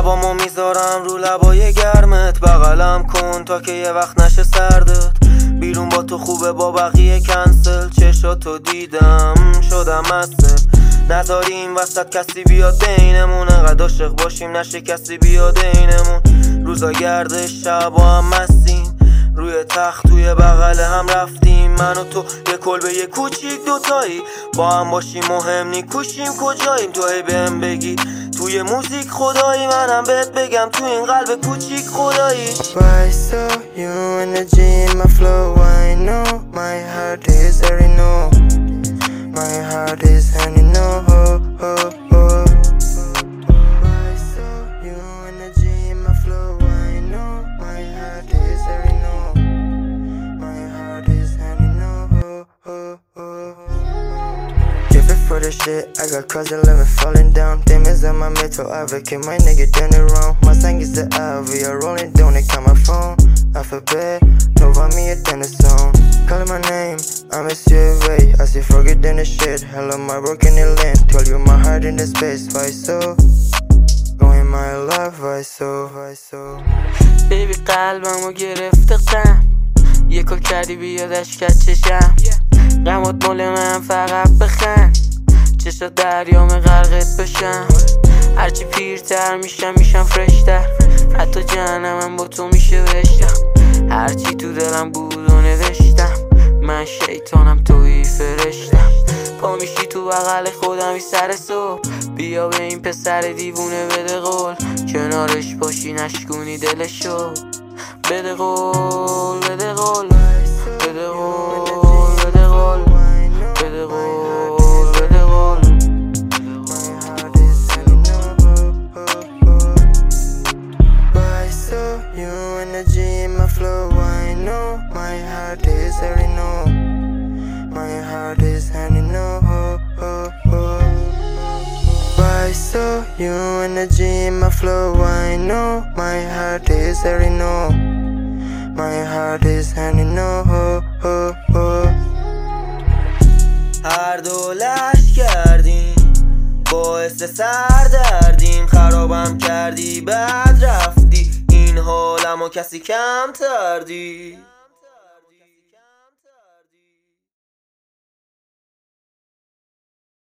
لبامو میذارم رو لبای گرمت، بغلم کن تا که یه وقت نشه سردت. بیرون با تو خوبه با بقیه کنسل، چشاتو دیدم شدم مستل. نداری این وسط کسی بیاد بینمون، انقدر عاشق باشیم نشه کسی بیاد اینمون. روزا گردش شبا هم مستیم، روی تخت توی بغل هم رفتیم. من و تو یه کلبه یه کوچیک دوتایی، با هم باشیم مهم نی کوشیم کجاییم. تو هی بهم بگی توی موزیک خدایی، منم بهت بگم تو این قلب کوچیک خدایی. Why so you energy in my flow? I know my heart is already know. My heart is honey no ho ho ho. Why so you energy in my flow? I know my heart is already know. My heart is honey no ho ho ho. Give it for the shit, I got cause 11 falling down. Demons on my mental advocate, my nigga done it wrong. My song is the IV, I rolling down, they call my phone. Alphabet, no want me a dinner zone. Calling my name, I'm a survey. I say forget then the shit, hello my broken in land. Told you my heart in the space, why so? Going my love, why so, why so? Baby قلبمو گرفته غم، یه کل کردی بیادش کت چشم. غمات مال من فقط بخند، چشات دریام غرقت بشم. هرچی پیرتر میشم فرشتر، حتی جهنمم با تو میشه بشتم. هرچی تو دلم بود و نوشتم، من شیطانم توی فرشتم. پا میشی تو بغل خودم سر صبح، بیا به این پسر دیوونه بده قول. کنارش باشی نشکونی دلشو، بده قول بده قول بده قول بده قول بده قول بده قول. Why so you energy in my flow? I know my heart is already know. My heart is honey no ho ho ho. Why so you energy in my flow? I know my heart is already know. My heart is honey no ho ho ho. هر دولش کردیم باعث سردردیم، خرابم کردی بعد رفتی، این حالمو کسی کم تردی.